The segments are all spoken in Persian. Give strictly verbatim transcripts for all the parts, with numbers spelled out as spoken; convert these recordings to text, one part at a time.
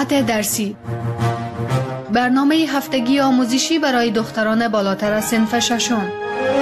ساعت درسی، برنامه هفتگی آموزشی برای دختران بالاتر از صنف ششم.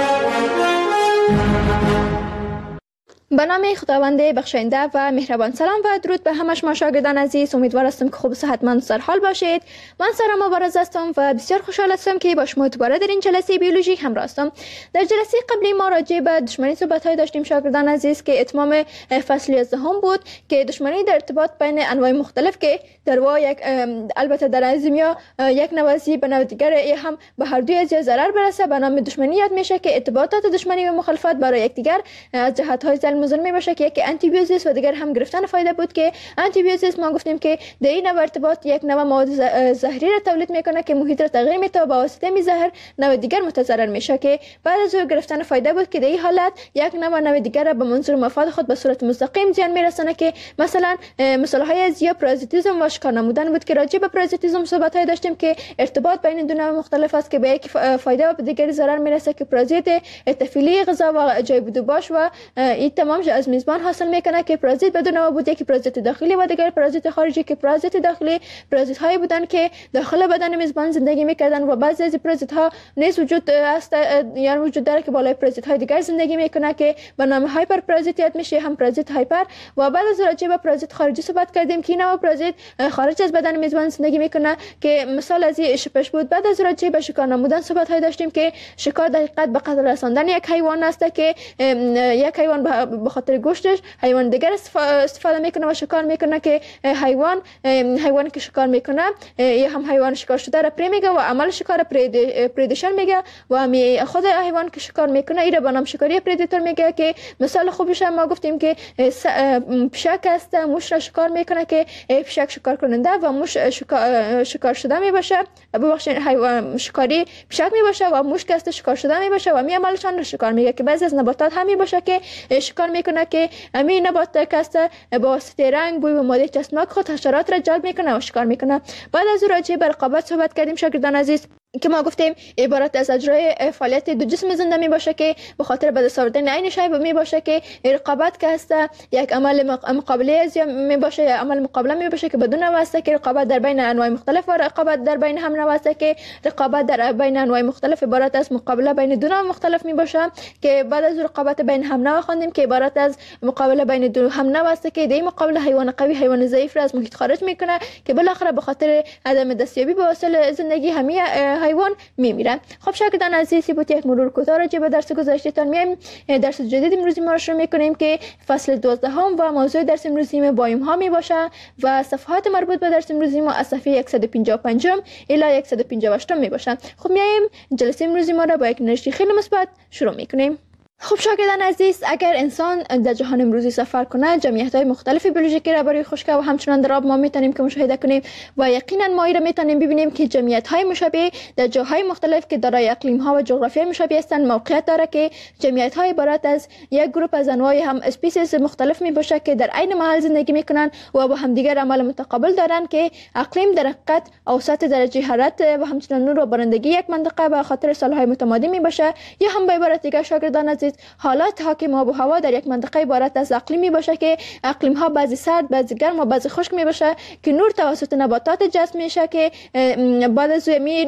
به نام خداوند بخشنده و مهربان. سلام و درود به همه شما شاگردان عزیز. امیدوار هستم که خوب و صحتمند و سرحال باشید. من سارا مبارز هستم و بسیار خوشحال هستم که با شما دوباره در این جلسه بیولوژی همراه هستم. در جلسه قبلی ما راجع به دشمنی صحبت‌های داشتیم شاگردان عزیز که اتمام فصل یازدهم بود که دشمنی در ارتباط بین انواع مختلف که در واقع یک البته در ازمیا یک نوازی به نوع دیگر هم به هر دوی از ضرر برسه به نام دشمنی یاد میشه که ارتباطات دشمنی و مخالفت برای یکدیگر از جهت‌های مزمن باشه که یک آنتی بیوزیس و دیگر هم گرفتن فایده بود که آنتی بیوزیس ما گفتیم که در این نوع ارتباط یک نوع مواد زهری را تولید میکنه که محیط را تغییر میده و با واسطه می زهر نوع دیگر متضرر میشه که بعد از گرفتن فایده بود که در این حالت یک نوع نوع دیگر را به منظور مفاد خود به صورت مستقیم زیان میرسونه که مثلا مثال های از یا پارازیتیسم و شکار نمودن بود که راجع به پارازیتیسم صحبت های داشتیم که ارتباط بین دو نوع مختلف است که به یک فایده و به دیگر ضرر میرسه که پارازیت تفیلی غذا و جای بود باش و این تمام از میزبان حاصل میکنه که پارازیت بدون نوع بود یکی پارازیت داخلی و دیگر پارازیت خارجی که پارازیت داخلی پارازیت هایی بودن که داخل بدن میزبان زندگی میکردن و بعضی از پارازیت ها نیز وجود است یعنی وجود داره که بالای پارازیت های دیگر زندگی میکنه که به نام هایپر پارازیتیت میشه هم پارازیت هایپر و بعد از راجع به پارازیت خارجی صحبت کردیم که نوع پارازیت خارج از بدن میزبان زندگی میکنه که مثال از این شپش بود. بعد از راجع به شکار نمودن صحبت های داشتیم که شکار در حقیقت به قتل رساندن یک حیوان است که یک حیوان به خاطر گوشتش حیوان دیگر استفاده میکنه و شکار میکنه که حیوان حیوانی که شکار میکنه یا هم حیوان شکار شده را پری میگه و عمل شکار پریدیشن میگه و خود حیوان که شکار میکنه این را به نام شکاری پریدیتور میگه که مثال خوبش ما گفتیم که پشک است موش را شکار میکنه که پشک شکار کننده و موش شکار, شکار شده میباشه ببخشید حیوان شکاری پشک میباشه و موش که است شکار شده میباشه و می عملشان را شکار میگه که بعضی از نباتات هم میباشه که شکار میکنه که همین نبات کاست با واسطه رنگ بوی و ماده چسبناک خود حشرات را جلب میکنه و شکار میکنه. بعد از راجع به رقابت صحبت کردیم شاگردان عزیز که ما گفتیم عبارت از اجرای فعالیت دو جسم زنده می باشه که به خاطر به دست آوردن عین شی می باشه که رقابت که است یک عمل مقابله از می باشه یا عمل مقابله می باشه که بدون واسطه که رقابت در بین انواع مختلف و رقابت در بین هم نواسطه که رقابت در بین انواع مختلف عبارت از مقابله بین دو نوع مختلف می باشه که بعد از رقابت بین هم نوع خواندیم که عبارت از مقابله بین دو هم نواسطه که در مقابله حیوان قوی حیوان ضعیف را از محیط خارج میکنه که بالاخره به خاطر عدم دستیابی به وسایل زندگی همه حیوان میمیره. خب شاگردان عزیز بود یک مرور کوتاه راجع به درس گذشتهتان میایم. درس جدید امروزی ما رو شروع میکنیم که فصل دوازدهم و موضوع درس امروزی ما بایوم ها می باشه و صفحات مربوط به درس امروزی ما از صفحه صد و پنجاه و پنج الی صد و پنجاه و هشت می باشه. خب میایم جلسه امروزی ما را با یک انرژی خیلی مثبت شروع میکنیم. خب شاگردان عزیز اگر انسان در جهان امروزی سفر کنه جمعیت‌های مختلف بیولوژیکی را برای خشکی و همچنان در آب ما میتونیم که مشاهده کنیم و یقینا ما را میتونیم ببینیم که جمعیت‌های مشابه در جاهای مختلف که دارای اقلیم‌ها و جغرافیای مشابه هستند موقعیت داره که جمعیت‌های عبارت از یک گروه از انواع هم اسپیسیز مختلف میباشه که در عین محل زندگی میکنن و با همدیگر عمل متقابل دارن که اقلیم در حقیقت اوسط درجه حرارت و همچنان نور و بارندگی یک منطقه به خاطر سال‌های متمادی میباشه یا هم به عبارت دیگر شاگردان عزیز حالات حاکم آب و هوا در یک منطقه عبارت از اقلیم می باشه که اقلیم ها بعضی سرد بعضی گرم و بعضی خشک می باشه که نور توسط نباتات جذب میشه که بعد از می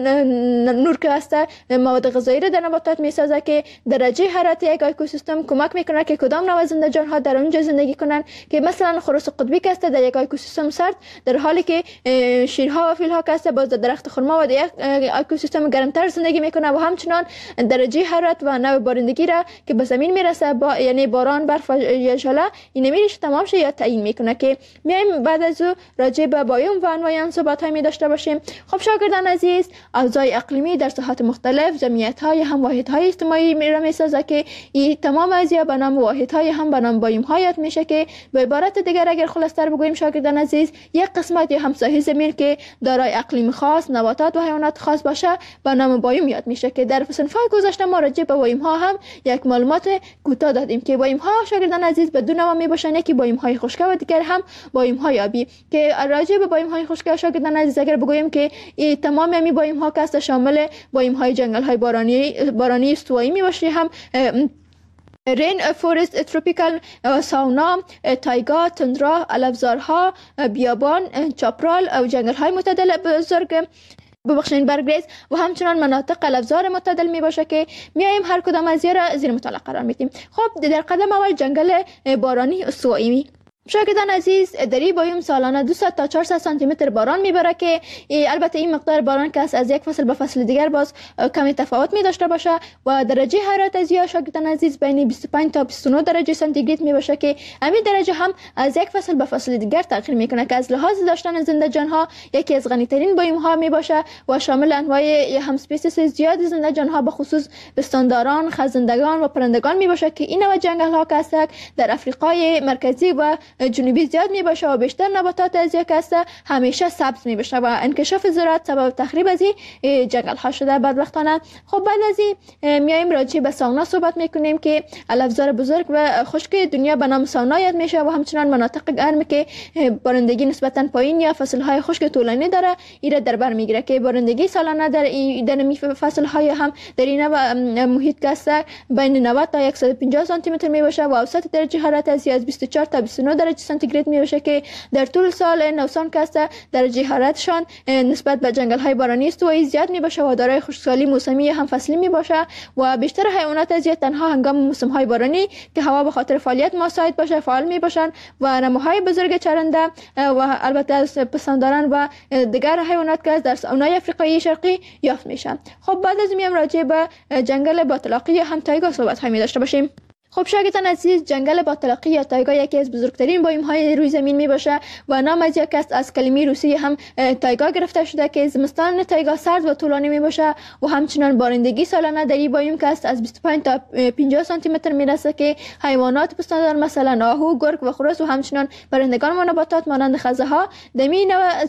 نور که هست مواد غذایی را در نباتات می سازه که درجه حرارت یک اکوسیستم کمک میکنه که کدام نوع زنده جان ها در اونجا زندگی کنن که مثلا خروس قطبی که است در یک اکوسیستم سرد در حالی که شیرها و فیلها که است باز در درخت خرما و در یک اکوسیستم گرمتر زندگی میکنه و همچنان درجه حرارت و نوع بارندگی را که به زمین میرسه با یعنی باران برف یا ژله این میریشه تمام شه یا تعیین میکنه که میایم بعد از او راجع به بایوم و انواع آن صحبت های می داشته باشیم. خب شاگردان عزیز اوضاع اقلیمی در ساحات مختلف جمعیت های هم واحد های اجتماعی می را میسازه که این تمام ازیا به نام واحد های هم به نام بایوم ها یاد میشه که به عبارت دیگر اگر خلاصتر بگوییم شاگردان عزیز یک قسمت یا هم ساحه زمین که دارای اقلیم خاص نباتات و حیوانات خاص باشه به نام بایوم یاد میشه که در صنف‌های گذشته ما راجع به بایوم ها هم یک معلومات کوتاه دادیم که بایوم ها شاگردان عزیز به دو نوع می باشن یکی بایوم های خشکی و دیگر هم بایوم های آبی که راجع به بایوم های خشکی شاگردان عزیز اگر بگوییم که این تمام می بایوم ها که شامل بایوم های جنگل های بارانی بارانی استوایی می باشه هم رین فورست تروپیکال، ساونا، تایگا، تندرا، علفزارها، بیابان، چاپرال و جنگل های معتدل بزرگ ببخشین برگریز و همچنان مناطق علفزار معتدل می باشه که میایم هر کدام از را زیر مطالعه قرار میدیم. خب در قدم اول جنگل بارانی استوایی. شاگردان عزیز، در این بایوم سالانه دویست تا چهارصد سانتی متر باران میبره که البته این مقدار باران که از یک فصل به فصل دیگر باز کمی تفاوت می داشته باشه و درجه حرارت از یا شاگردان عزیز بین بیست و پنج تا بیست و نه درجه سانتیگراد می باشه که همین درجه هم از یک فصل به فصل دیگر تغییر میکنه که از لحاظ داشتن زنده جان ها یکی از غنی ترین بایوم ها می باشه و شامل انواع هم اسپیسیس زیاد زنده جان ها به خصوص پستانداران، خزندگان و پرندگان می باشه که این نوع جنگل ها که است در افریقای مرکزی و جنوبی زیاد می باشه و بیشتر نباتات از یک است همیشه سبز می باشه و انکشاف زراعت سبب تخریب از این جنگل ها شده بدبختانه. خب بعد از این میایم راجع به ساونا صحبت میکنیم که علفزار بزرگ و خشک دنیا به نام ساونا یاد میشه و همچنان مناطق گرم که بارندگی نسبتا پایین یا فصل های خشک طولانی داره ایره در بر میگیره که بارندگی سالانه در این فصل های هم در این محیط که است بین نود تا صد و پنجاه سانتی متر می باشه و اوسط درجه حرارت از بیست و چهار تا بیست و نه درجه سانتیگراد می باشه که در طول سال نوسان که است درجه حرارتشان نسبت به جنگل های بارانی استوایی زیاد می باشه و دارای خشکسالی موسمی هم فصلی می باشه و بیشتر حیوانات از تنها هنگام موسم های بارانی که هوا به خاطر فعالیت مساعد باشه فعال می باشند و نموهای بزرگ چرنده و البته از پستانداران و دیگر حیوانات که در ساونای افریقایی شرقی یافت میشن. خب بعد از میام راجع به جنگل باطلاقی یا هم تایگا صحبت های می داشته باشیم. خب شاگردان عزیز، جنگل باطلاقی یا تایگا یکی از بزرگترین بایوم های روی زمین می باشه و نام از یک است از کلمه روسی هم تایگا گرفته شده که زمستان تایگا سرد و طولانی می باشه و همچنان بارندگی سالانه در این بایوم که است از بیست و پنج تا پنجاه سانتی متر می رسه که حیوانات پستاندار مثلا آهو، گرگ و خروس و همچنان پرندگان و نباتات مانند خزه ها در این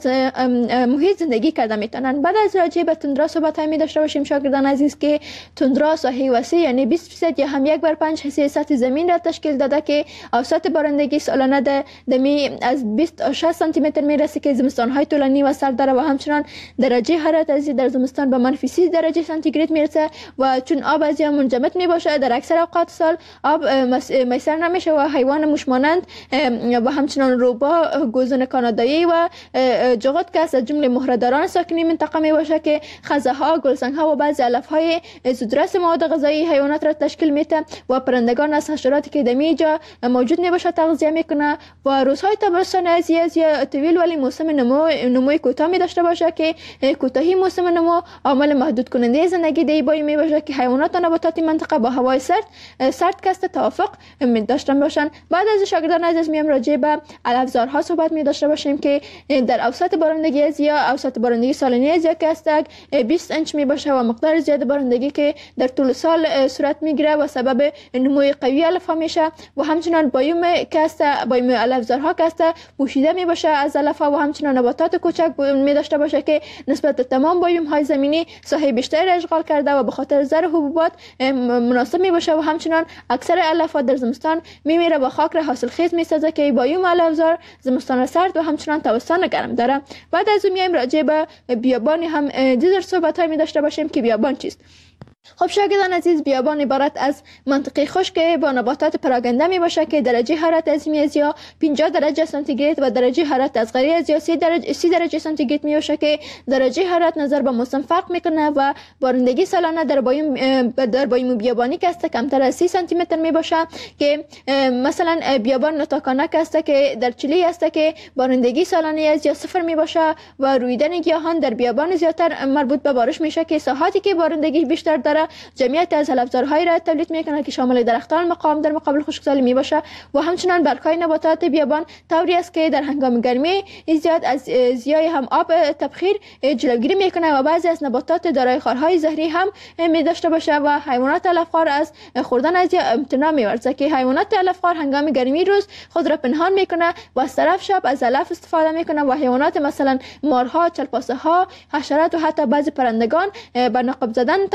محیط زندگی کرده میتونن. بعد از راجع به تندرا صحبت می داشته باشیم شاگردان عزیز که تندرا ساحه وسیع یعنی بیست درصد یا هم یک بر پنج حصه سطح زمین را تشکیل داده که اوسط بارندگی سالانه ده دمی از بیست تا شصت سانتی متر میرسه که زمستان های طولانی و سرد داره و همچنان درجه حرارت از در زمستان به منفی سی درجه سانتیگراد میرسه و چون آب از یا منجمد می باشه در اکثر اوقات سال آب میسر نمیشه و حیوان موشمانند و همچنان روبا، گوزن کانادایی و جغد که از جمله مهره‌داران ساکنی منطقه می باشه که خزه ها، گلسنگ ها و بعضی علف های زودرس مواد غذایی حیوانات را تشکیل میده و پرندگان از حشراتی که در اینجا موجود نباشه تغذیه میکنه و روزهای تابستان از یا طویل ولی موسم نمو نموی کوتاه می داشته باشه که کوتاهی موسم نمو عامل محدود کننده زندگی در این بایوم می باشه که حیوانات و نباتات منطقه با هوای سرد سرد کست توافق می داشته باشن. بعد از شاگردان عزیز میام راجع به علفزارها صحبت می داشته باشیم که در اوسط بارندگی از یا اوسط بارندگی سالانه از یک است بیست انچ می باشه و مقدار زیاد بارندگی که در طول سال صورت میگیره و سبب نموی قوی علف ها میشه و همچنان بایوم که است بایوم علفزارها که است پوشیده می باشه از علف ها و همچنان نباتات کوچک می داشته باشه که نسبت به تمام بایوم های زمینی ساحه بیشتری اشغال کرده و به خاطر زر حبوبات مناسب می باشه و همچنان اکثر علف ها در زمستان می میره و خاک را حاصل خیز می سازه که بایوم علفزار زمستان سرد و همچنان تابستان گرم داره. بعد از اون میایم راجع به بیابان هم دیگر صحبت های می داشته باشیم که بیابان چیست. خب شاگردان عزیز، بیابان عبارت از منطقه خشک با نباتات پراگنده می باشه که درجه حرارت از از یا پنجاه درجه سانتیگراد و درجه حرارت از غیر از یا سی درجه سی درجه سانتیگراد می باشه که درجه حرارت نظر به موسم فرق میکنه و بارندگی سالانه در بایوم در بایوم بیابانی که است کمتر از سی سانتی متر می باشه که مثلا بیابان نتاکانه که است که در چیلی است که بارندگی سالانه از یا صفر می باشه و رویدن گیاهان در بیابان زیاتر مربوط به بارش میشه که ساحاتی که بارندگی بیشتر داره جمعیت از علفزارهای را تولید میکنه که شامل درختان مقاوم در مقابل خشکسالی می باشه و همچنان برگ‌های نباتات بیابان طوری است که در هنگام گرمی زیاد از زیای هم آب تبخیر جلوگیری میکنه و بعضی از نباتات دارای خارهای زهری هم می داشته باشه و حیوانات علفخوار از خوردن از امتناع می‌ورزه که حیوانات علفخوار هنگام گرمی روز خود را پنهان میکنه و از طرف شب از علف استفاده میکنه و حیوانات مثلا مارها، چلپاسه ها، حشرات و حتی بعضی پرندگان به نقب زدن توافق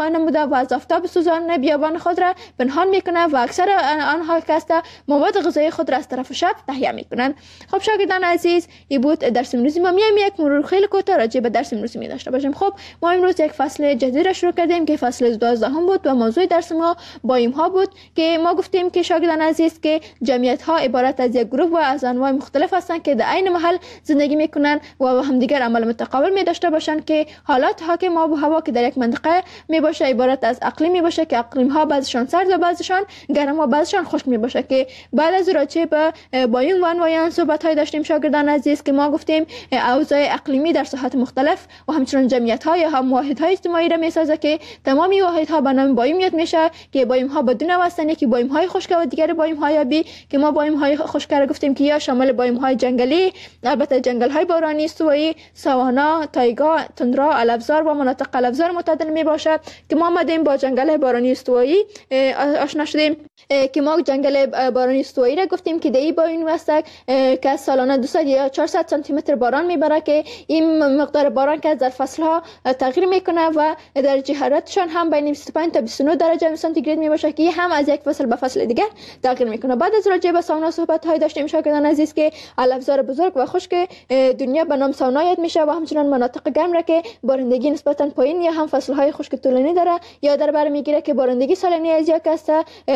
نموده و از آفتاب سوزان بیابان خود را پنهان میکنه و اکثر آنها که است مواد غذایی خود را از طرف شب تهیه میکنن. خب شاگردان عزیز، این بود درس امروزی ما. میایم یک مرور خیلی کوتاه راجع به درس امروزی می داشته باشیم. خب ما امروز یک فصل جدید را شروع کردیم که فصل دوازده هم بود و موضوع درس ما بایم ها بود که ما گفتیم که شاگردان عزیز که جمعیت ها عبارت از یک گروه و از انواع مختلف هستند که در عین محل زندگی میکنن و همدیگر عمل متقابل می داشته باشند که حالات حاکم آب و هوا که در یک منطقه می باشه عبارت از اقلیم می باشه که اقلیم ها بعضشان سرد و بعضشان گرم و بعضشان خشک می باشه که بعد از راجع به بایم و انواع صحبت های داشتیم شاگردان عزیز که ما گفتیم اوضاع اقلیمی در ساحات مختلف و همچنین جمعیت ها یا هم واحد های اجتماعی را می سازه که تمامی واحد ها به نام بایم یاد میشه که بایم ها بدون واسطه که بایم های خشک و دیگر بایم های آبی که ما بایم های خشک را گفتیم که یا شامل بایم های جنگلی، البته جنگل های بارانی، استوایی، ساوانا، تایگا، تندرا، علفزار و مناطق علفزار متعدل می باشد که ما آمدیم با جنگل بارانی استوایی آشنا شدیم که ما جنگل بارانی استوایی را گفتیم که دی بایم است که سالانه دویست یا چهارصد سانتی متر باران میبره که این مقدار باران که در فصل ها تغییر میکنه و درجه حرارتشان هم بین بیست و پنج تا بیست و نه درجه سانتی گراد میباشه که هم از یک فصل به فصل دیگر تغییر میکنه. بعد از راجع به ساونا صحبت های داشتیم شاگردان عزیز که علفزار بزرگ و خشک دنیا به نام ساونا یاد میشه و همچنین مناطق گرم را که بارندگی نسبتا پایین یا هم فصل های خشک طولانی داره یا در بر میگیره که بارندگی سالانه از یک است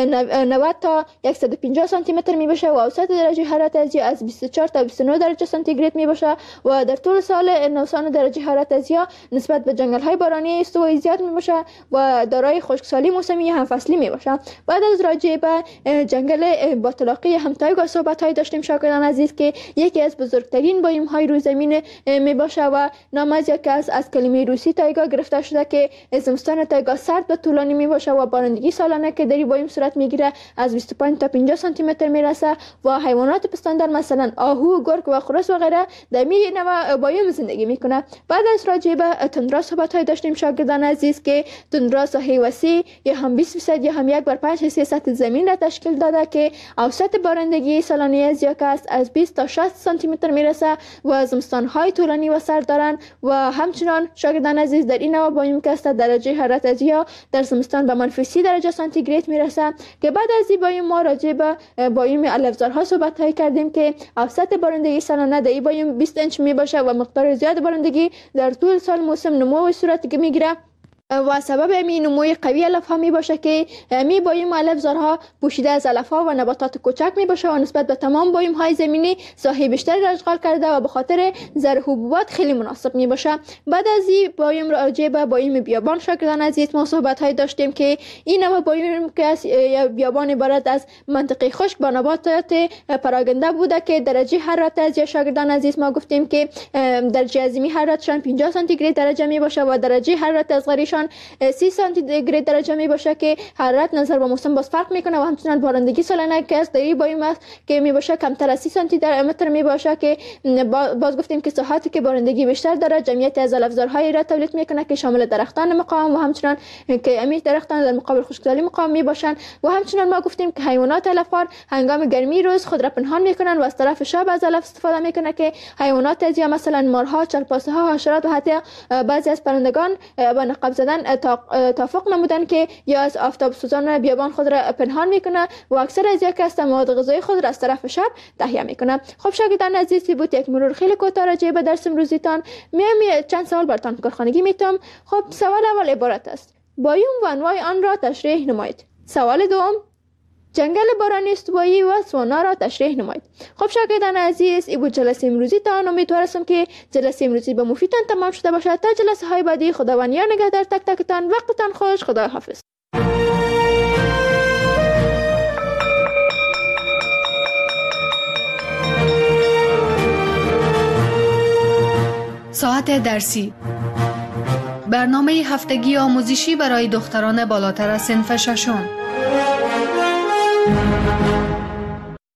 نود تا صد و پنجاه سانتی متر میباشه و اوسط درجه حرارت از از بیست و چهار تا بیست و نه درجه سانتی گراد میباشه و در طول سال نوسان درجه حرارت از نسبت به جنگل های بارانی استوایی زیاد میباشه و دارای خشکسالی موسمی هم فصلی میباشه. بعد از راجع به جنگل باطلاقی هم تایگا صحبت های داشتیم شاگردان عزیز که یکی از بزرگترین بایم های روی زمین میباشه و نام از یکی از از کلمه روسی تایگا گرفته شده که زمستان تایگا سرد و طولانی میباشه و بارندگی سالانه که در بایم صورت میگیره از بیست و پنج تا پنجاه سانتی متر میرسه و حیوانات پستاندار مثلا آهو، گرگ و خرس و غیره در می نوع بایم زندگی میکنه. بعد از راجع به تندرا صحبت های داشتیم شاگردان عزیز که تندرا ساحه وسیع یا هم بیست درصد یا هم یک بر پنج حصه سطح زمین را تشکیل داده که اوسط بارندگی سالانه از یک است از بیست تا شصت سانتی متر میرسه و زمستان های طولانی و سرد دارند و همچنان شاگردان عزیز در این نوع بایم که است درجه حرارت از یا در زمستان به منفی سی درجه سانتی گراد میرسه که بعد از این بایم ما راجع به بایم علفزارها صحبت های کردیم که اوسط بارندگی سالانه در این بایم بیست انچ میباشه و مقدار زیاد بارندگی در طول سال موسم نمو و صورت میگیره و سبب امی نموی قوی علف ها می باشه که می بایم علفزارها پوشیده از علف ها و نباتات کوچک می باشه و نسبت به تمام بایم های زمینی ساحه بیشتری را اشغال کرده و به خاطر زر حبوبات خیلی مناسب می باشه. بعد از این بایم راجع به بایم بیابان شاگردان عزیز ما صحبت های داشتیم که این نوع بایم که بیابان عبارت از منطقه خشک با نباتات پراگنده بوده که درجه حرارت از شاگردان عزیز ما گفتیم که درجه ازمی حرارتشان پنجاه سانتی گراد درجه می باشه و درجه حرارت از غریشان سی سانتی گراد درجه می باشه که حرارت نظر به موسم باز فرق میکنه و همچنین بارندگی سالانه که از دایی بایم است که می باشه کمتر از سی سانتی متر می باشه که باز گفتیم که ساحاتی که بارندگی بیشتر داره جمعیت از علفزارهای را تولید میکنه که شامل درختان مقاوم و همچنین که امی درختان در مقابل خشکسالی مقاوم می باشن و همچنین ما گفتیم که حیوانات علفخوار هنگام گرمی روز خود را پنهان میکنن و از طرف شب از علف استفاده میکنه که حیوانات از یا مثلا مارها، چرپاسه ها، حشرات و حتی بعضی از پرندگان به نقاب زدن توافق نمودن که یا از آفتاب سوزان بیابان خود را پنهان میکنه و اکثر از یک است مواد غذایی خود را از طرف شب تهیه میکنه. خب شاگردان عزیزی بود یک مرور خیلی کوتاه راجع به درس امروزیتان. میام چند سوال براتون کارخانگی میتم. خب سوال اول عبارت است بایم و انواع آن را تشریح نمایید. سوال دوم جنگل بارانی استوایی و ساوانا را تشریح نمایید. خب شاگردان عزیز این بود جلسه امروزی تان. امیدوارم که جلسه امروزی به مفیدتان تمام شده باشد. تا جلسه های بعدی خداوند نگهدار تک تکتان. وقتتان خوش. خدا حافظ. ساعت درسی برنامه هفتگی آموزشی برای دختران بالاتر از صنف ششم.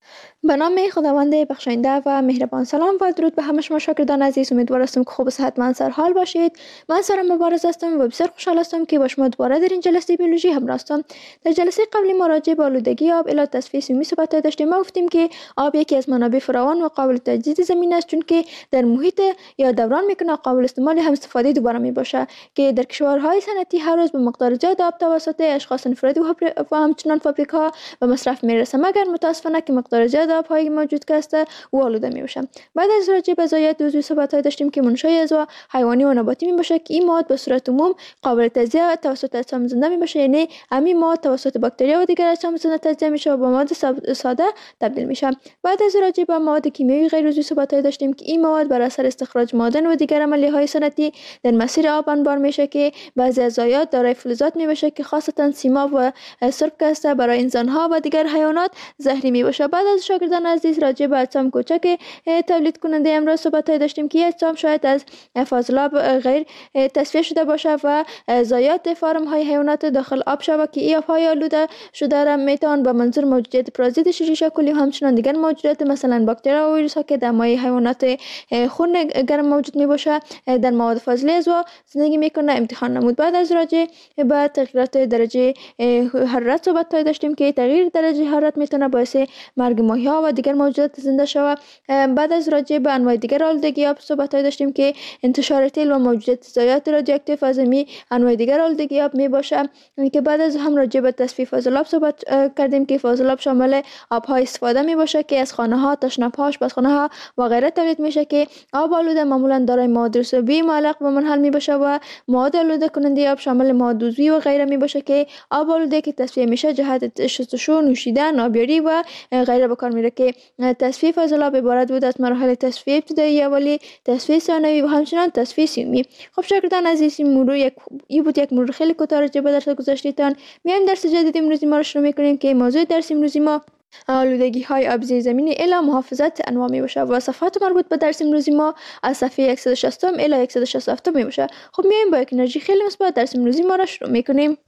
به نام خداوند بخشاینده و مهربان. سلام و درود به همه شما شاگردان عزیز. امیدوار هستم که خوب و صحتمند سرحال باشید. من سارا مبارز هستم و بسیار خوشحال هستم که با شما دوباره در این جلسه بیولوژی همراه هستم. در جلسه قبلی ما راجع به آلودگی آب الی تصفیه سیمی صحبت داشتیم. ما گفتیم که آب یکی از منابع فراوان و قابل تجدید زمین است، چون که در محیط یا دوران میکنه قابل استعمال هم استفاده دوباره می باشه، که در کشورهای صنعتی هر روز به مقدار زیاد آب توسط اشخاص انفرادی و همچنان فابریکا به مصرف میرسه، مگر متاسفانه که مقدار زیاد آب‌های موجود که است و آلوده می باشه. بعد از راجع به ضایعات عضوی صحبت داشتیم که منشأ اعضا حیوانی و نباتی می باشه، که این مواد به صورت عموم قابل تجزیه توسط اجسام زنده می باشه، یعنی همین مواد توسط باکتریا و دیگر اجسام زنده تجزیه میشه و به مواد ساده تبدیل میشه. بعد از راجع به مواد کیمیایی غیر عضوی صحبت داشتیم که این مواد بر اثر استخراج معادن و دیگر عملیه‌های صنعتی در مسیر آب انبار میشه، که بعضی از ضایعات دارای فلزات می باشه که خاصتا سیماب و سرب که است برای انسان‌ها و دیگر حیوانات زهری می باشه. بعد از شاگردان عزیز راجع به اجسام کوچک تولید کننده امراض صحبت داشتیم که اجسام شاید از فاضلاب غیر تصفیه شده باشه و ضایعات فارم های حیوانات داخل آب شود، که این آب‌های آلوده شده را میتوان به منظور موجودیت پرازیت شیشه کلی و همچنان دیگر موجودات مثلا باکتریا و ویروس ها که در مایع حیوانات خون گرم موجود می باشه در مواد فاضله اعضا زندگی میکنه امتحان نمود. بعد از راجع به تغییرات درجه حرارت صحبت داشتیم که تغییر درجه حرارت میتونه باعث مرگ ماهی‌ها و دیگر موجودات زنده شود. بعد از راجع به انواع دیگر آلودگی آب صحبت داشتیم که انتشار تیل و موجودیت ضایعات رادیواکتیو از می انواع دیگر آلودگی آب می باشه، که بعد از هم راجع به تصفیه فاضلاب صحبت کردیم که فاضلاب شامل آب‌های استفاده می باشه که از خانه‌ها، تشنه‌ها، آشپزخانه‌ها و غیره تولید میشه، که آب آلوده معمولا دارای مواد رسوبی معلق به منحل می باشه و مواد آلوده کننده آب شامل مواد عضوی و غیره می باشه، که آب آلوده که تصفیه میشه جهت شستشو، نوشیدن، آبیاری و غیره به کار میره، که تصفیه فاضلاب عبارت بود از مراحل تصفیه ابتدایی، اولی، تصفیه ثانوی و همچنان تصفیه سیومی. خب شاگردان عزیز، این مرور یک این بود یک مرور خیلی کوتاه راجع به درس گذشته‌تان. میایم درس جدید امروزی ما رو شروع میکنیم که موضوع درس امروزی ما آلودگی های آب زیر زمینی الی محافظت انواع می باشه و صفحات مربوط به درس امروزی ما از صفحه صد و شصت الی صد و شصت و هفت می باشه. خب میایم با یک انرژی خیلی مثبت درس امروزی ما را شروع میکنیم.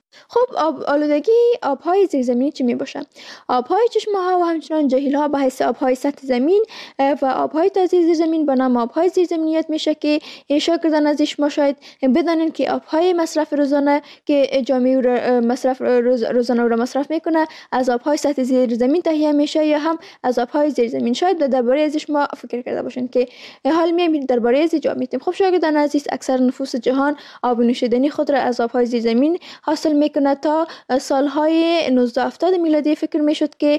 خب آب آلودگی آب‌های زیرزمینی چی می باشه؟ آب‌های چشمه‌ها و همچنان جهیل‌ها به حیث آب‌های سطح زمین و آب‌های تازه زیر زمین به نام آب‌های زیرزمینیت میشه، که شاگردان از شما شاید بدانین که آب‌های مصرف روزانه که جامعه رو مصرف روز روزانه رو مصرف میکنه از آب‌های سطح زیر زمین تهیه میشه یا هم از آب‌های زیر زمین. شاید درباره از شما فکر کرده باشین که حال میایم درباره از جا میتیم. خب شاگردان عزیز، اکثر نفوس جهان آب نوشیدنی خود را از آب‌های زیر زمین حاصل میکنه. تا سالهای نوزده هفتاد میلادی فکر میشد که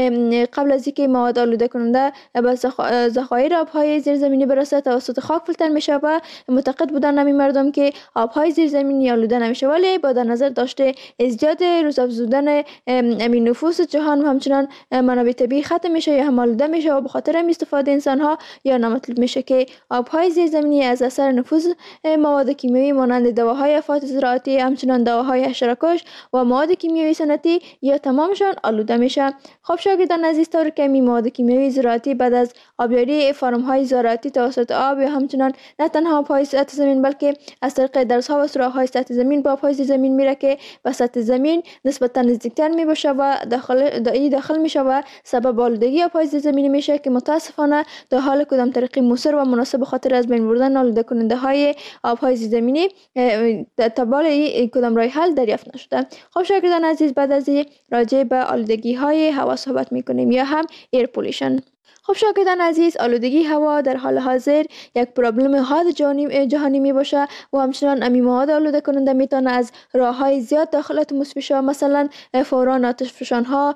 قبل از اینکه مواد آلوده کننده به ذخایر آبهای زیرزمینی برسه توسط خاک فیلتر میشه و معتقد بودن همین مردم که آبهای زیرزمینی آلوده نمیشه، ولی با در نظر داشته ازدیاد روزافزودن امین نفوس جهان و همچنان منابع طبیعی ختم میشه یا هم آلوده میشه و به خاطر استفاده انسان ها یا نامطلوب میشه، که آبهای زیرزمینی از اثر نفوذ مواد کیمیایی مانند دواهای افات زراعتی، همچنان دواهای حشره‌کش و مواد کیمیایی صنعتی یا تمامشان آلوده میشه. خب شاگردان عزیز، طور که می مواد کیمیایی زراعتی بعد از آبیاری فارم های زراعتی توسط آب یا همچنان نه تنها آبهای سطح زمین بلکه از طریق درس ها و سوراخ های سطح زمین با آبهای زیر زمین میره، که به سطح زمین نسبتا نزدیکتر می باشه و داخل دایی داخل میشه و سبب آلودگی آبهای زیر زمینی میشه، که متاسفانه در حال کدام طریقی موثر و مناسب خاطر از بین بردن آلوده کننده های آبهای زیر زمینی تا بالای کدام راه حل دریافت نشده. خب شاگردان عزیز، بعد از این راجع به آلودگی های هوا صحبت میکنیم یا هم ایر پولیشن. خب شاگردان عزیز، آلودگی هوا در حال حاضر یک پروبلم حاد جهانی می باشه و همچنان امی مواد آلوده کننده میتونه از راه های زیاد داخل اتمسفر شه، مثلا فوران آتش فشان ها،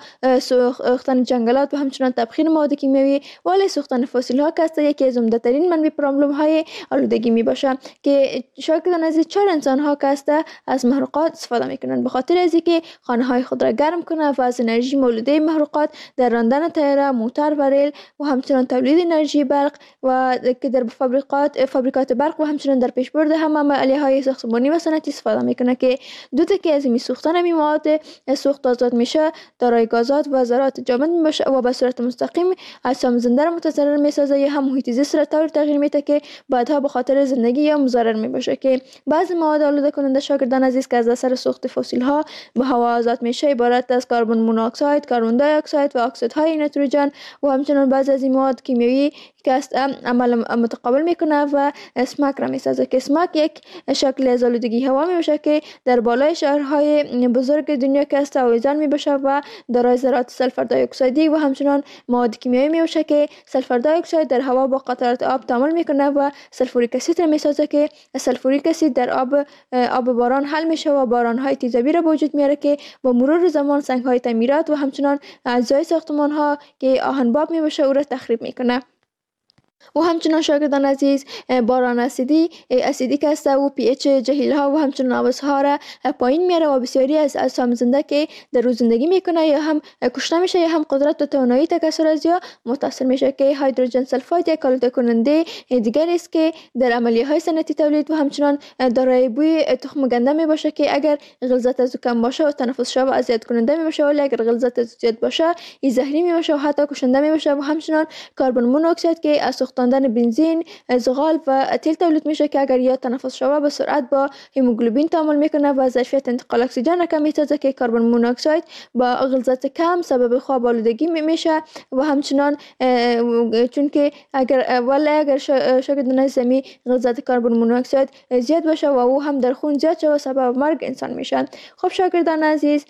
سوختن جنگلات و همچنان تبخیر مواد کیمیایی، ولی سوختن فسیل ها که یکی از عمده ترین منبع پروبلم های آلودگی می باشه، که شاگردان عزیز چرا انسان ها که از محروقات استفاده میکنن؟ به خاطر از اینکه خانه های خود را گرم کنه و از انرژی مولوده محروقات در راندن تیاره، موتور و ریل و همچنان تولید انرژی برق و که در فابریکات فابریکات برق و همچنان در پیشبرد هم عملیه های ساختمانی و صنعتی استفاده میکنه که دو تکه از این سوختن همین مواد سوخت آزاد میشه دارای گازات و ذرات جامد میباشه و به صورت مستقیم اجسام زنده را متضرر میسازه یا هم محیط زیست را طور تغییر میده که بعدها به خاطر زندگی یا مضرر میباشه که بعضی مواد آلوده کننده شاگردان عزیز که از اثر سوخت فسیل ها به هوا آزاد میشه عبارت از کربن مونوکساید، کربن دی اکساید و اکسیدهای نیتروژن و همچنان بعضی از این مواد کیمیایی که است عمل متقابل میکنه و اسمک را میسازه که اسمک یک شکل از آلودگی هوا میباشه که در بالای شهرهای بزرگ دنیا که است آویزان میباشه و دارای ذرات سلفر دی اکسایدی و همچنان مواد کیمیایی میباشه که سلفر دی اکساید در هوا با قطرات آب تعامل میکنه و سلفوریک اسید را میسازه که سلفوریک اسید در آب آب باران حل میشه و باران های تیزابی را به وجود میاره که با مرور زمان سنگ های تعمیرات و همچنان اجزای ساختمان ها که آهنباب میباشه او را تخریب میکنه. و همچنان شاگردان عزیز باران اسیدی اسیدی که است و پی اچ جهیل ها و همچنان آبسها را پایین میاره و بسیاری از اجسام زنده که در روز زندگی میکنه یا هم کشته میشه یا هم قدرت و توانایی تکثر از یا متاثر میشه که هیدروژن سلفاید یک آلوده کننده دیگر است که در عملیه های صنعتی تولید و همچنان دارای بوی تخم گنده می باشه که اگر غلظت از کم باشه و تنفس شو اذیت کننده می باشه ولی اگر غلظت از زیاد باشه این زهری می باشه و حتی کشنده می باشه و همچنان کربن مونوکساید که از سوختاندن بنزین، زغال و تیل تولید میشه که اگر یا تنفس شوه به سرعت با هموگلوبین تعامل میکنه و ظرفیت انتقال اکسیژن کم میسازه که کربن مونوکساید با غلظت کم سبب خواب آلودگی میشه و همچنان چون که اگر ولی اگر شاگردان زمین غلظت کربن مونوکساید زیاد باشه و او هم در خون زیاد شوه سبب مرگ انسان میشه. خب شاگردان عزیز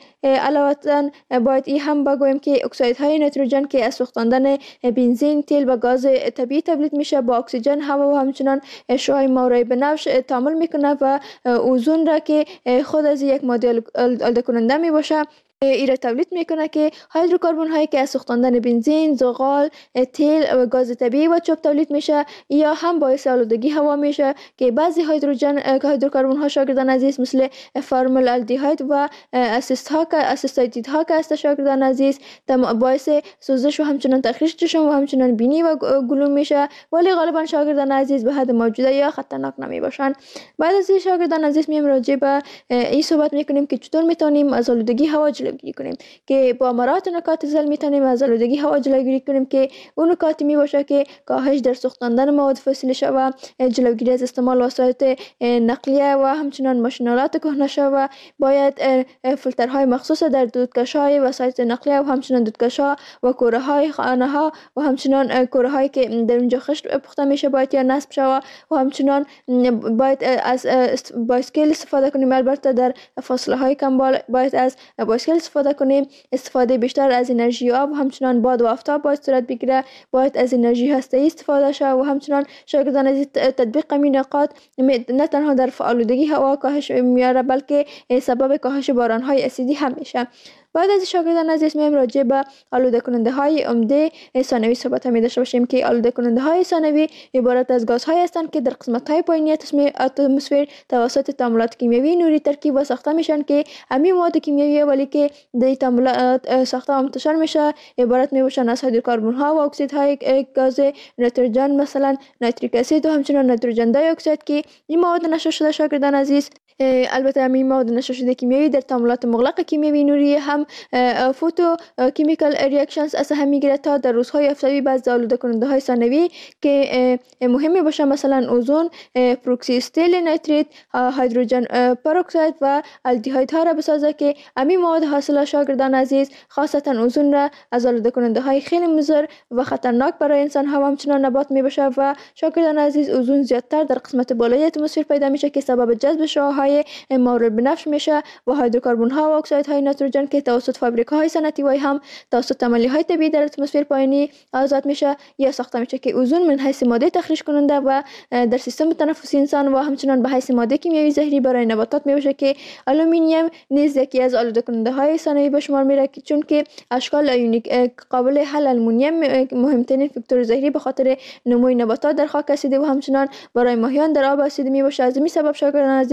علاوه باید این هم بگویم که اکسایدهای نیتروژن که از سوختاندن بنزین، تیل و گاز طبیعی تولید میشه با اکسیژن، هوا و همچنان شعاع ماورای بنفش تعامل میکنه و اوزون را که خود از یک ماده آلوده کننده می باشه ایره تولید میکنه که هیدروکربن هایی که از سوختاندن بنزین، زغال، تیل و گاز طبیعی و چوب تولید میشه یا هم باعث آلودگی هوا میشه که بعضی هیدروژن هیدروکربن ها شاگردان عزیز مثل فرمول الدیهاید و اسیست ها که اسیستاید ها که است شاگردان عزیز باعث سوزش و همچنان تخریش چشم و همچنان بینی و گلوم میشه ولی غالبا شاگردان عزیز به حد موجوده یا خطرناک نمی باشن. بعد از این شاگردان عزیز میام راجع به این صحبت میکنیم که چطور میتونیم از آلودگی هوا جلوگیری کنیم که با مراعات نکات زل میتونیم از آلودگی هوا جلوگیری کنیم که اون نکاتی می باشه که کاهش در سوختاندن مواد فسیلی شوه، جلوگیری از استعمال وسایل نقلیه و همچنان ماشینالات کهنه شوه، باید فیلترهای مخصوص در دودکش‌های وسایل نقلیه و همچنان دودکش‌ها و کوره‌های خانه‌ها و همچنان کوره‌هایی که در اونجا خشت پخته میشه باید یا نصب شوه و همچنان باید از بایسکل استفاده کنیم. البته در فاصله های کم باید از بایسکل استفاده کنیم. استفاده بیشتر از انرژی آب و همچنان باد و آفتاب باید صورت بگیره. باید از انرژی هسته‌ای استفاده شه و همچنان شاگردان از تطبیق این نکات نه تنها در آلودگی هوا کاهش میاره بلکه سبب کاهش باران‌های اسیدی هم میشه. بعد از شاگردان عزیز میایم راجع به آلوده کننده های عمده ثانوی صحبت می داشته باشیم که آلوده کننده های ثانوی عبارت از گازهای هستند که در قسمت های پایینی اتمسفر توسط تعاملات کیمیایی نوری ترکیب و ساخته میشن که همین مواد کیمیایی ولی که در تعاملات ساخته و منتشر میشه عبارت می باشن از هیدروکربن ها و اکسیدهای گاز نیتروژن مثلا نیتریک اسید و همچنان نیتروژن دی اکساید که این مواد نشر شده شاگردان عزیز. البته همین مواد نشر شده کیمیایی در تعاملات مغلق کیمیایی نوری هم فوتو کیمیکال ریاکشنز از هم میگیره تا در روزهای آفتابی بعض آلوده کننده های ثانوی که مهمی باشه مثلا اوزون، پروکسی استیل نیتریت، هیدروژن پروکساید و الدیهاید ها را بسازه که همین مواد حاصل شاگردان عزیز خاصتا اوزون را از آلوده کننده های خیلی مضر و خطرناک برای انسان ها و همچنان نبات می باشه و شاگردان عزیز اوزون زیادتر در قسمت بالای اتمسفر پیدا میشه که سبب جذب شعاعهای مورد بنفش میشه و هیدروکربن ها و اکسایدهای نیتروژن که توسط فابریکاهای صنعتی و هم توسط عملیه‌های طبیعی در اتمسفر پایینی آزاد میشه یا ساخته میشه که اوزون من حیث ماده تخریش کننده و در سیستم تنفسی انسان و همچنان به حیث ماده کیمیایی زهری برای نباتات میشه که آلومینیوم نیز یکی از آلوده کننده های ثانوی به شمار میره چون که اشکال ایونیک قابل حل آلومینیوم مهمترین فاکتور زهری به خاطر نموی نباتات در خاک اسیدی و همچنان برای ماهیان در آب اسیدی میباشه. از این سبب شاگردان عزیز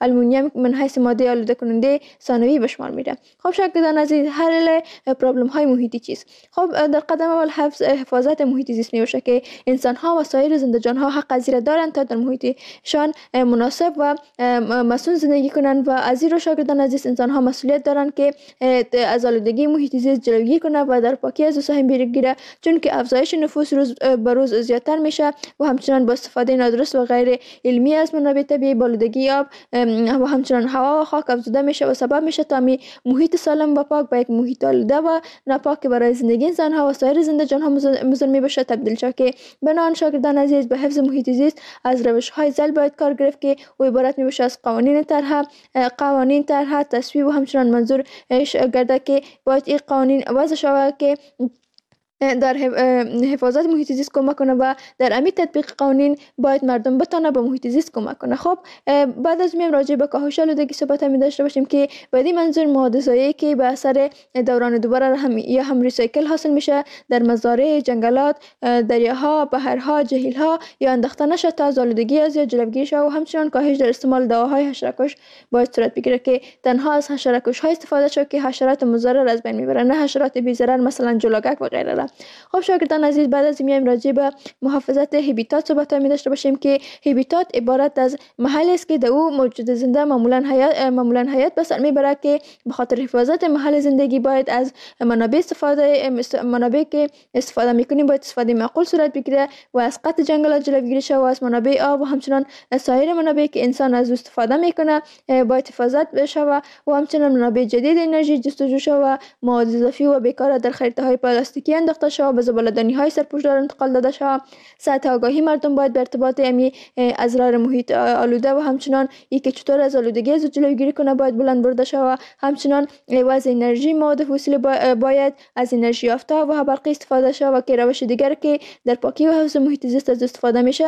آلومینیوم من حیث ماده آلوده کننده ثانوی به شمار میره. خب شاگردان عزیز، حل پرابلم های محیطی چیست؟ خب در قدم اول حفظ حفاظت محیط زیست می باشه که انسان ها و سایر زنده جان ها حق از این دارند تا در محیطشان مناسب و مسئول زندگی کنند و از این رو شاگردان عزیز انسان ها مسئولیت دارند که از آلودگی محیط زیست جلوگیری کنند و در پاکی از سهم بگیره، چون که افزایش نفوس روز به روز زیادتر میشه و همچنان با استفاده نادرست و غیر علمی از منابع طبیعی بالودگی آب و همچنان هوا و خاک افزوده میشه و سبب میشه تا می محیط سالم و پاک به یک محیط آلوده و ناپاک برای زندگی انسان ها و سایر زنده جان ها مزمن بشه تبدیل شد. که بنابراین شاگردان عزیز به حفظ محیط زیست از روش های زل باید کار گرفت که او عبارت می باشه از قوانین طرح قوانین طرح تصویب و همچنان منظور گرده که باید این قوانین وضع شود که در حفاظت محیط زیست کمک کنه و در امی تطبیق قوانین باید مردم بتونه به محیط زیست کمک کنه. خب بعد از میم راجع به کاهش آلودگی صحبت می داشته باشیم که بعدی منظور مواد زایعی که به اثر دوران دوباره هم یا هم ریسایکل حاصل میشه در مزارع، جنگلات، دریاها، بحرها، جهیلها یا انداخته نشه تا از آلودگی از یا جلوگیری شود و همچنان کاهش در استعمال دواهای حشره‌کش باید صورت بگیره که تنها از حشره‌کش های استفاده شود که حشرات مضر از بین میبرن، نه حشرات بی ضرر مثلا جلوگک و غیره. خب شاگردان عزیز، بعد از میایم راجع به محافظت هبیتات صحبت می داشته باشیم که هبیتات عبارت از محلی است که در او موجود زنده معمولا حیات معمولا حیات به سر میبره که به خاطر حفاظت محل زندگی باید از منابع استفاده منابع که استفاده میکنیم باید استفاده معقول صورت بگیره و از قطع جنگلات جلوگیری شود و از منابع آب و همچنان سایر منابع که انسان از استفاده میکنه باید حفاظت بشه و همچنان منابع جدید انرژی جستجو شود و مواد اضافی و بیکار در خریطه های پلاستیکی انداخته شود به زباله‌دانی های سرپوشدار انتقال داده شود. سطح آگاهی مردم باید به ارتباط امی اضرار محیط آلوده و همچنان ای که چطور از آلودگی از جلوگیری کنه باید بلند برده شود. همچنان وضع انرژی مواد فسیلی باید از انرژی یافته و برقی استفاده شود که روش دیگر که در پاکی و حفظ محیط زیست از استفاده میشه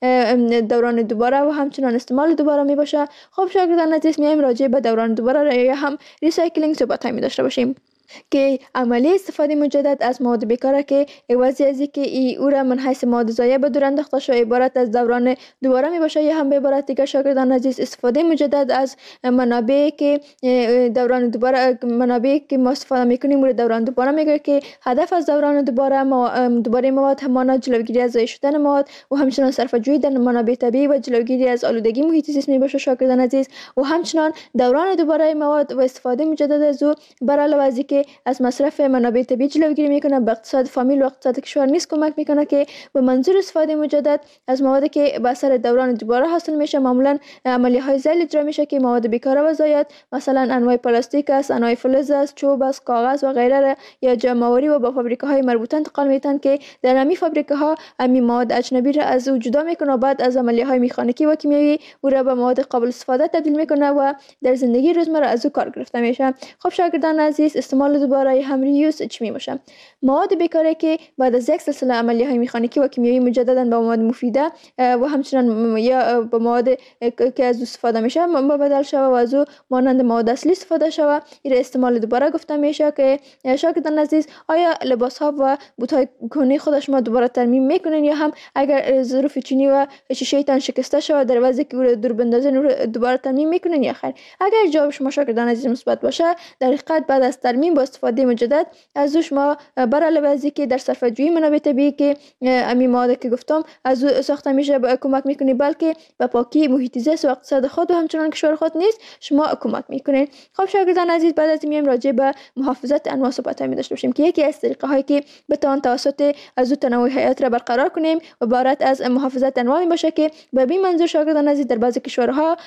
دوران دوباره و همچنان استعمال دوباره می باشه. خب شاگردان عزیز، میایم راجع به دوران دوباره یا هم ریسایکلینگ صحبت می داشته باشیم که عملی استفاده مجدد از مواد بیکاره که عوضی از اینکه ای او را من حیث مواد ضایع به دور انداخته شده عبارت از دوران دوباره می باشه یا هم به عبارت دیگر شاگردان عزیز استفاده مجدد از منابع که دوران دوباره منابع که ما استفاده میکنیم رو دوران دوباره میگه که هدف از دوران دوباره دوباره مواد همانا جلوگیری از ضایع شدن مواد و همچنان صرفه‌جویی در منابع طبیعی و جلوگیری از آلودگی محیط زیست می باشه شاگردان عزیز و همچنان دوران دوباره مواد و استفاده مجدد از او بر علاوه از که از مصرف منابع طبیعی جلوگیری میکنه به اقتصاد فامیل و اقتصاد کشور نیز کمک میکنه که به منظور استفاده مجدد از مواد که به اثر دوران دوباره حاصل میشه معمولا عملیه های ذیل اجرا میشه که مواد بیکاره و ضایعات مثلا انواع پلاستیک است، انواع فلز است، چوب است، کاغذ و غیره یا جمع‌آوری و با فابریکه های مربوطه انتقال میتن که در همین فابریکه ها همین مواد اجنبی را از او جدا میکنه و بعد از عملیه های میخانیکی و کیمیایی او را به مواد قابل استفاده تبدیل میکنه و در زندگی روزمره از او کار گرفته میشه. خب شاگردان عزیز، استعمال دوباره هم ریوز چی می باشه؟ مواد بیکاره که بعد از یک سلسله عملیه های میخانیکی و کیمیایی مجددا به مواد مفیده و همچنان یا به مواد که از استفاده میشه بدل شوه و از او مانند مواد اصلی استفاده شوه، این استعمال دوباره گفته میشه. که شاگردان عزیز، آیا لباس ها و بوت های کهنه خود شما دوباره ترمیم میکنین یا هم اگر ظروف چینی و شیشه تان شکسته شوه در وضعی که او را دور بندازین دوباره ترمیم میکنین یا خیر؟ اگر جواب شما شاگردان عزیز مثبت باشه، در حقیقت بعد از ترمیم با استفاده مجدد از او شما بر علاوه از اینکه در صرفه‌جویی منابع طبیعی که امی مواد که گفتم از او ساخته میشه کمک میکنی، بلکه به پاکی محیط زیست و اقتصاد خود و همچنان کشور خود نیز شما کمک میکنین. خب شاگردان عزیز، بعد از میایم راجع به محافظت انواع صحبت می داشته باشیم که یکی از طریقه هایی که بتوان توسط از او تنوع حیات را برقرار کنیم عبارت از محافظت انواع می باشه که به این منظور شاگردان عزیز در بعضی کشورها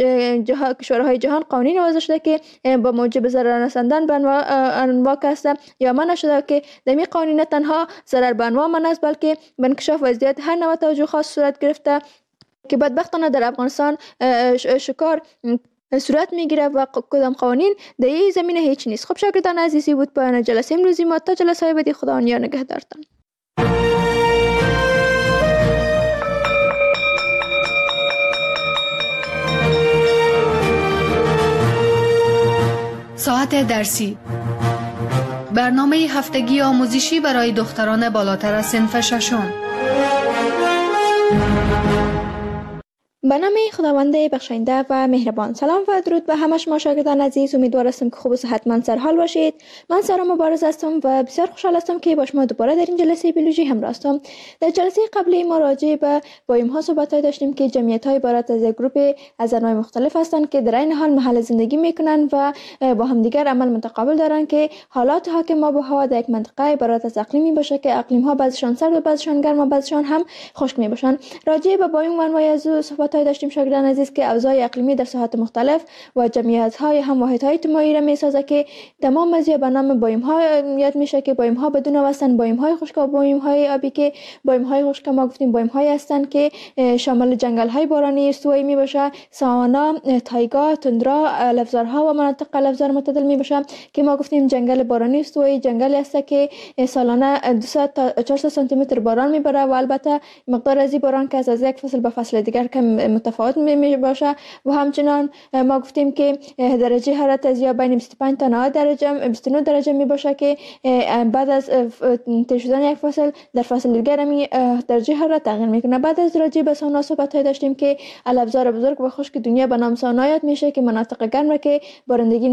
جه... کشورهای جهان قوانین وضع شده که با موجب ضرر رساندن به انواع هست یا منع شده که در این قوانین تنها ضرر به انواع منع است بلکه به انکشاف وضعیت هر نوع توجه خاص صورت گرفته که بدبختانه در افغانستان شکار صورت میگیره و کدام قوانین در این زمینه هیچ نیست. خب شاگردان عزیزی بود پایان جلسه امروزی ما. تا جلسه های بعدی خدا یا نگهدارتان. ساعت درسی، برنامه هفتگی آموزشی برای دختران بالاتر از صنف ششم. به نام خداوند بخشنده و مهربان. سلام و درود به همه شما شاگردان عزیز. امیدوار هستم که خوب و صحتمند سر حال باشید. من سارا مبارز هستم و بسیار خوشحال هستم که با شما دوباره در این جلسه بیولوژی همراه هستم. در جلسه قبلی ما راجع به بایم ها صحبت داشتیم که جمعیت های عبارت از یک گروه از انواع مختلف هستند که در این حال محل زندگی میکنند و با همدیگر عمل متقابل دارند که حالات حاکم آب و هوا در یک منطقه عبارت از اقلیمی باشه که اقلیم ها بعضشان سرد و بعضشان گرم و بعضشان هم خشک می باشند. راجع به بایم و انواع از صحبت داشتیم شاگردان عزیز که اوضاع اقلیمی در ساحات مختلف و جمعیت های هم واحد های اجتماعی را میسازه که تمام از به نام بایم ها یاد میشه که بایم ها بدون وزن بایم های خشک و بایم های آبی که بایم های خشک ما گفتیم بایم های هستند که شامل جنگل های بارانی استوایی می باشه، ساوانا، تایگا، تندرا، لفظارها و مناطق لفظار معتدل می باشه که ما گفتیم جنگل بارانی استوایی جنگلی است که سالانه دویست تا چهارصد سانتی متر باران میبره و البته مقدار از این باران که از یک فصل به فصل دیگر کم متفاوت می باشه و همچنان ما گفتیم که درجه حرارت از یا بین بیست و پنج تا نود درجه بیست و نه درجه می باشه که بعد از تیر شدن یک فصل در فصل دیگر می درجه حرارت تغییر میکنه. بعد از راجع به ساونا صحبت داشتیم که الابزار بزرگ و خشک دنیا به نام ساونا یاد میشه که مناطق گرم را که بارندگی